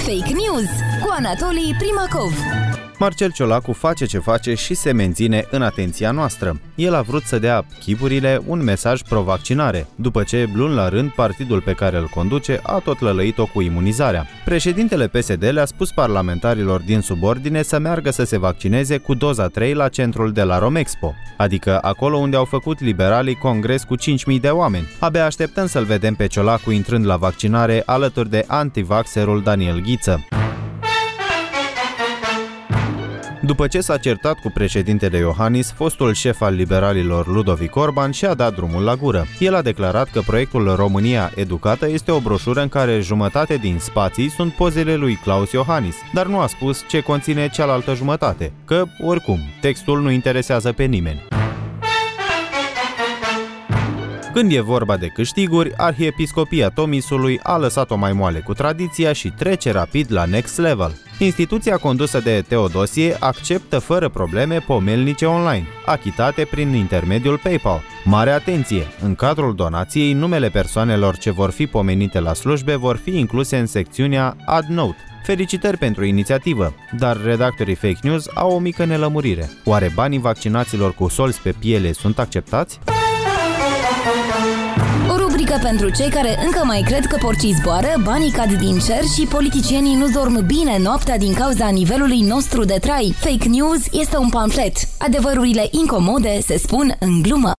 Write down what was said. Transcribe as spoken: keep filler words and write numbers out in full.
Fake News cu Anatolii Primacov. Marcel Ciolacu face ce face și se menține în atenția noastră. El a vrut să dea chipurile un mesaj pro-vaccinare, după ce, luni la rând, partidul pe care îl conduce a tot lălăit-o cu imunizarea. Președintele P S D le-a spus parlamentarilor din subordine să meargă să se vaccineze cu doza trei la centrul de la Romexpo, adică acolo unde au făcut liberalii congres cu cinci mii de oameni. Abia așteptăm să-l vedem pe Ciolacu intrând la vaccinare alături de antivaxerul Daniel Ghiță. După ce s-a certat cu președintele Iohannis, fostul șef al liberalilor Ludovic Orban și-a dat drumul la gură. El a declarat că proiectul România Educată este o broșură în care jumătate din spații sunt pozele lui Claus Iohannis, dar nu a spus ce conține cealaltă jumătate, că, oricum, textul nu interesează pe nimeni. Când e vorba de câștiguri, Arhiepiscopia Tomisului a lăsat-o mai moale cu tradiția și trece rapid la next level. Instituția condusă de Teodosie acceptă fără probleme pomelnice online, achitate prin intermediul PayPal. Mare atenție! În cadrul donației, numele persoanelor ce vor fi pomenite la slujbe vor fi incluse în secțiunea Add Note. Felicitări pentru inițiativă, dar redactorii Fake News au o mică nelămurire. Oare banii vaccinaților cu solzi pe piele sunt acceptați? O rubrică pentru cei care încă mai cred că porcii zboară, banii cad din cer și politicienii nu dorm bine noaptea din cauza nivelului nostru de trai. Fake News este un pamflet. Adevărurile incomode se spun în glumă.